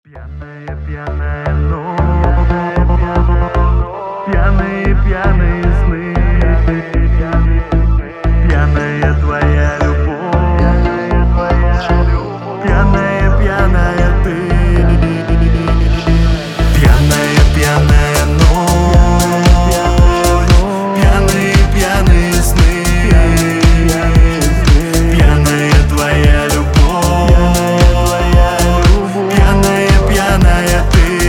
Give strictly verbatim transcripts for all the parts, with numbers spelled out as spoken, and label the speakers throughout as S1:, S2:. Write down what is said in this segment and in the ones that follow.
S1: Пьяная, пьяная ночь, пьяные, пьяные сны, пьяная твоя любовь, пьяная, пьяная ты. Пьяная, пьяная ночь, пьяные, пьяные сны, пьяная твоя любовь, пьяная, пьяная ты.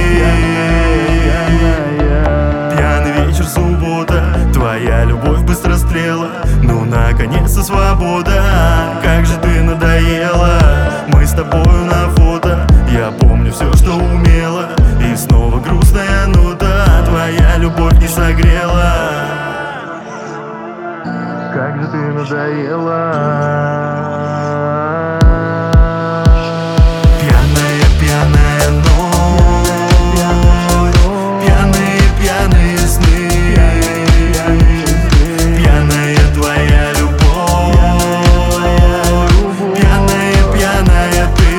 S1: Пьяный вечер, суббота, твоя любовь быстро стрела. Ну, наконец-то свобода, как же ты надоела. Мы с тобою на фото, я помню все, что умела. И снова грустная нота, твоя любовь не согрела. Как же ты надоела. Пьяная, пьяная ночь, пьяные, пьяные сны, пьяная твоя любовь, пьяная, пьяная ты.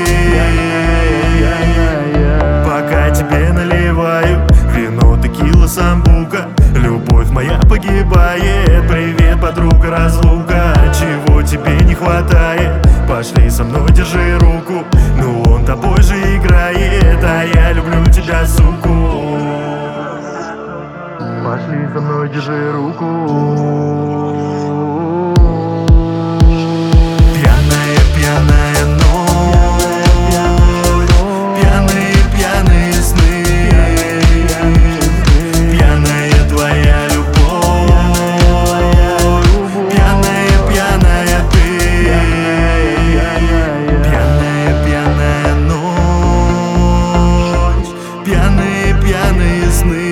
S1: Пока тебе наливаю вино, текила, самбука, любовь моя погибает. Привет, подруга, разлука, чего тебе не хватает? Пошли со мной, держи руку, ну он тобой же играет, а я люблю тебя, суку. Пошли со мной, держи руку. Пьяная, пьяная ночь, пьяные, пьяные сны, пьяная твоя любовь, пьяная, пьяная ты. Пьяная, пьяная ночь, пьяные, пьяные сны,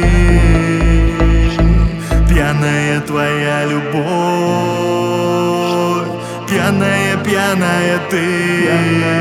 S1: пьяная твоя любовь, пьяная, пьяная ты.